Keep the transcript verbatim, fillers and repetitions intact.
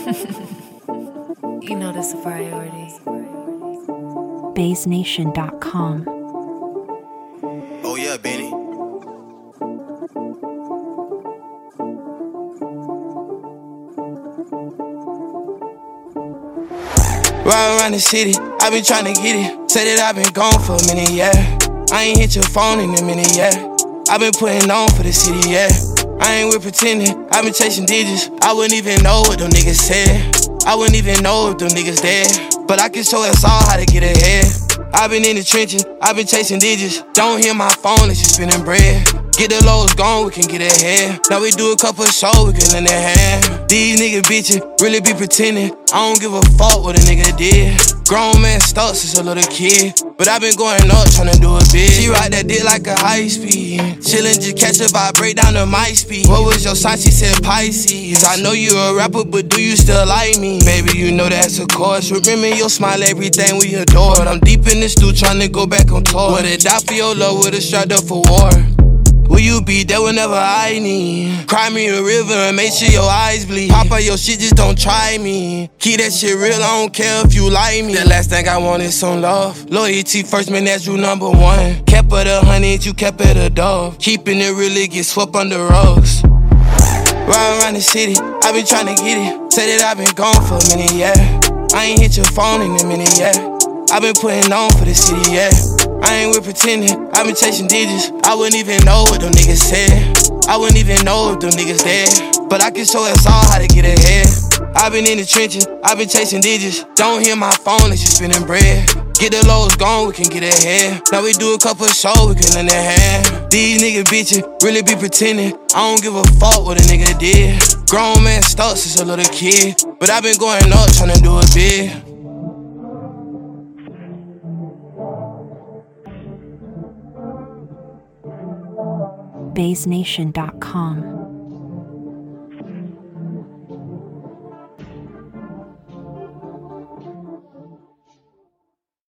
You know that's a priority. Bays Nation dot com. Oh yeah, Benny. Ride around the city, I been tryna get it. Say that I been gone for a minute, yeah. I ain't hit your phone in a minute, yeah. I been putting on for the city, yeah. I ain't with pretending, I been chasing digits. I wouldn't even know what them niggas said. I wouldn't even know if them niggas dead. But I can show us all how to get ahead. I been in the trenches, I been chasing digits. Don't hear my phone unless you spinning bread. Get the lows gone, we can get ahead. Now we do a couple shows, we can lend a hand. These niggas bitches really be pretending. I don't give a fuck what a nigga did. Grown man stuck since a little kid, but I been going up tryna do it big. She ride that dick like a high speed. Chillin' just catch a vibe, break down to my speed. What was your sign? She said Pisces. I know you a rapper, but do you still like me? Baby, you know that's a course. Remember your smile, everything we adore. But I'm deep in this stew tryna go back on tour. Would've died for your love, would've strapped up for war. Will you be there whenever I need? Cry me a river and make sure your eyes bleed. Pop out your shit, just don't try me. Keep that shit real, I don't care if you like me. The last thing I want is some love. Loyalty first, man, that's rule number one. Kept it a hundred, you kept it a dove. Keeping it really get swept under rugs. Ride around the city, I been tryna get it. Say that I been gone for a minute, yeah. I ain't hit your phone in a minute, yeah. I been putting on for the city, yeah. I ain't with pretending, I been chasing digits. I wouldn't even know what them niggas said. I wouldn't even know if them niggas dead. But I can show us all how to get ahead. I been in the trenches, I been chasing digits. Don't hear my phone unless you spinning bread. Get the lows gone, we can get ahead. Now we do a couple shows, we can lend a hand. These niggas bitches really be pretending. I don't give a fuck what a nigga did. Grown man stuck since a little kid, but I been going up tryna do it big. Bays Nation dot com.